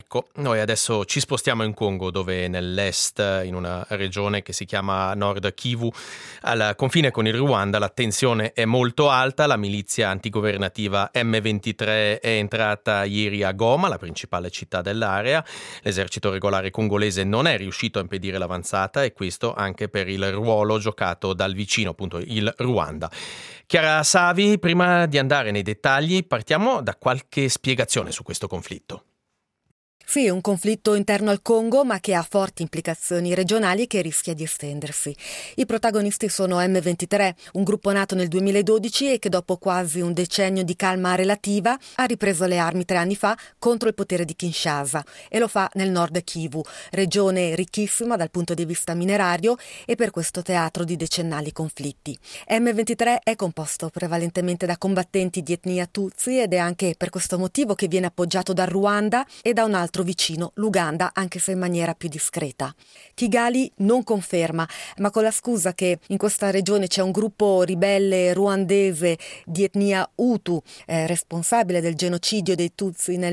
Ecco, noi adesso ci spostiamo in Congo, dove nell'est, in una regione che si chiama Nord Kivu, al confine con il Ruanda, la tensione è molto alta. La milizia antigovernativa M23 è entrata ieri a Goma, la principale città dell'area. L'esercito regolare congolese non è riuscito a impedire l'avanzata, e questo anche per il ruolo giocato dal vicino, appunto, il Ruanda. Chiara Savi, prima di andare nei dettagli, partiamo da qualche spiegazione su questo conflitto. Sì, un conflitto interno al Congo, ma che ha forti implicazioni regionali e che rischia di estendersi. I protagonisti sono M23, un gruppo nato nel 2012 e che dopo quasi un decennio di calma relativa ha ripreso le armi 3 anni fa contro il potere di Kinshasa, e lo fa nel Nord Kivu, regione ricchissima dal punto di vista minerario e per questo teatro di decennali conflitti. M23 è composto prevalentemente da combattenti di etnia Tutsi ed è anche per questo motivo che viene appoggiato dal Ruanda e da un altro vicino, l'Uganda, anche se in maniera più discreta. Kigali non conferma, ma con la scusa che in questa regione c'è un gruppo ribelle ruandese di etnia Hutu, responsabile del genocidio dei Tutsi nel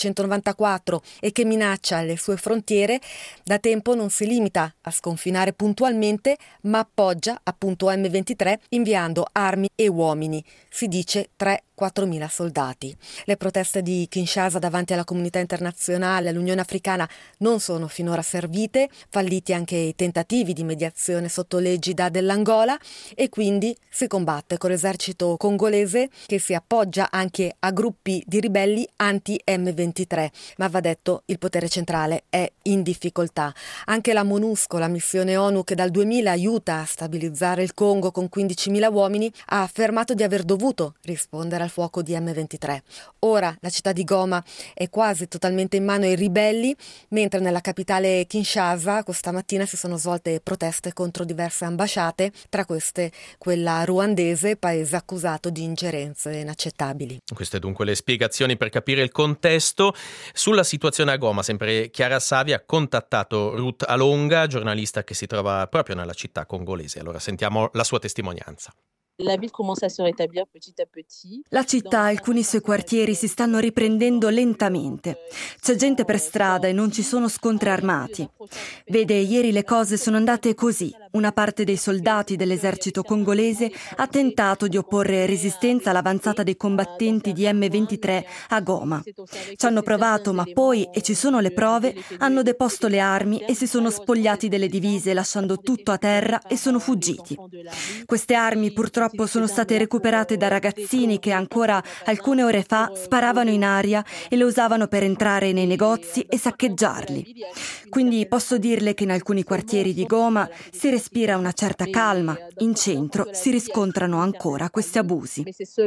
1994 e che minaccia le sue frontiere, da tempo non si limita a sconfinare puntualmente, ma appoggia appunto M23 inviando armi e uomini, si dice 3-4 mila soldati. Le proteste di Kinshasa davanti alla comunità internazionale, all'Unione Africana, non sono finora servite, falliti anche i tentativi di mediazione sotto l'egida dell'Angola, e quindi si combatte con l'esercito congolese che si appoggia anche a gruppi di ribelli anti-M23, ma va detto il potere centrale è in difficoltà. Anche la MONUSCO, la missione ONU che dal 2000 aiuta a stabilizzare il Congo con 15.000 uomini, ha affermato di aver dovuto rispondere al fuoco di M23. Ora la città di Goma è quasi totalmente in mano ai ribelli, mentre nella capitale Kinshasa questa mattina si sono svolte proteste contro diverse ambasciate, tra queste quella ruandese, paese accusato di ingerenze inaccettabili. Queste dunque le spiegazioni per capire il contesto. Sulla situazione a Goma, sempre Chiara Savi ha contattato Ruth Alonga, giornalista che si trova proprio nella città congolese. Allora sentiamo la sua testimonianza. La ville commence à se rétablir petit à petit. La città, alcuni suoi quartieri si stanno riprendendo lentamente. C'è gente per strada e non ci sono scontri armati. Vede, ieri le cose sono andate così. Una parte dei soldati dell'esercito congolese ha tentato di opporre resistenza all'avanzata dei combattenti di M23 a Goma. Ci hanno provato, ma poi, e ci sono le prove, hanno deposto le armi e si sono spogliati delle divise, lasciando tutto a terra, e sono fuggiti. Queste armi purtroppo sono state recuperate da ragazzini che ancora alcune ore fa sparavano in aria e le usavano per entrare nei negozi e saccheggiarli. Quindi posso dirle che in alcuni quartieri di Goma si respira una certa calma, in centro si riscontrano ancora questi abusi.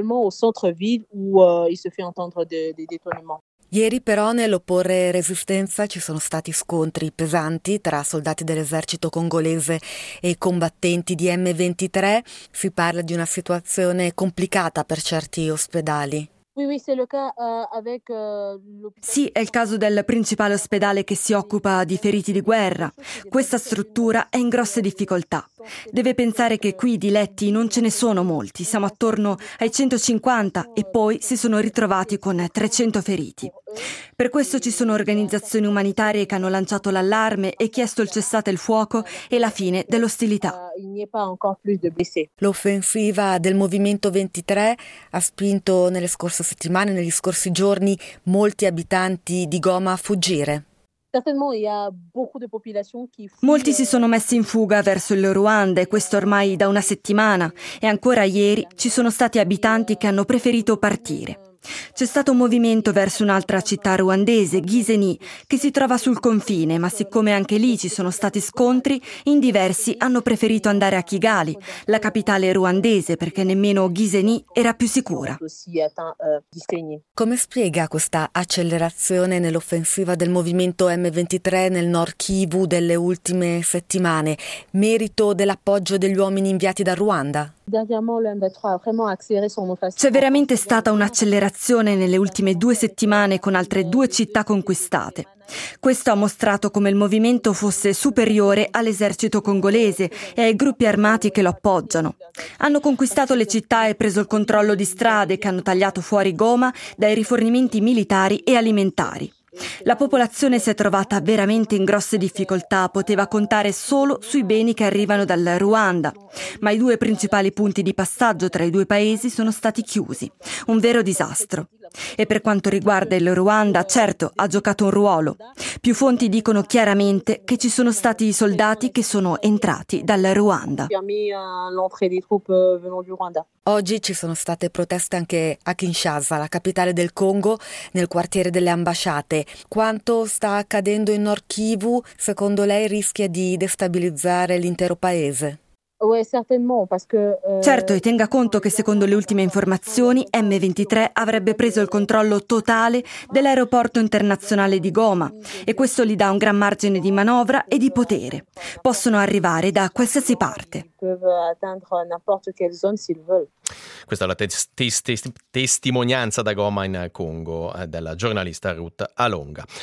Ieri però nell'opporre resistenza ci sono stati scontri pesanti tra soldati dell'esercito congolese e combattenti di M23. Si parla di una situazione complicata per certi ospedali. Sì, è il caso del principale ospedale che si occupa di feriti di guerra. Questa struttura è in grosse difficoltà. Deve pensare che qui di letti non ce ne sono molti, siamo attorno ai 150 e poi si sono ritrovati con 300 feriti. Per questo ci sono organizzazioni umanitarie che hanno lanciato l'allarme e chiesto il cessate il fuoco e la fine dell'ostilità. L'offensiva del Movimento 23 ha spinto nelle scorse settimane, negli scorsi giorni, molti abitanti di Goma a fuggire. Molti si sono messi in fuga verso il Ruanda, e questo ormai da una settimana, e ancora ieri ci sono stati abitanti che hanno preferito partire. C'è stato un movimento verso un'altra città ruandese, Gisenyi, che si trova sul confine, ma siccome anche lì ci sono stati scontri, in diversi hanno preferito andare a Kigali, la capitale ruandese, perché nemmeno Gisenyi era più sicura. Come spiega questa accelerazione nell'offensiva del movimento M23 nel Nord Kivu delle ultime settimane? Merito dell'appoggio degli uomini inviati dal Ruanda? C'è veramente stata un'accelerazione nelle ultime 2 settimane con altre 2 città conquistate. Questo ha mostrato come il movimento fosse superiore all'esercito congolese e ai gruppi armati che lo appoggiano. Hanno conquistato le città e preso il controllo di strade che hanno tagliato fuori Goma dai rifornimenti militari e alimentari. La popolazione si è trovata veramente in grosse difficoltà, poteva contare solo sui beni che arrivano dal Ruanda, ma i 2 principali punti di passaggio tra i 2 paesi sono stati chiusi. Un vero disastro. E per quanto riguarda il Ruanda, certo, ha giocato un ruolo. Più fonti dicono chiaramente che ci sono stati i soldati che sono entrati dal Ruanda. Oggi ci sono state proteste anche a Kinshasa, la capitale del Congo, nel quartiere delle ambasciate. Quanto sta accadendo in Nord Kivu, secondo lei, rischia di destabilizzare l'intero paese? Certo, e tenga conto che secondo le ultime informazioni M23 avrebbe preso il controllo totale dell'aeroporto internazionale di Goma e questo gli dà un gran margine di manovra e di potere. Possono arrivare da qualsiasi parte. Questa è la testimonianza da Goma in Congo della giornalista Ruth Alonga.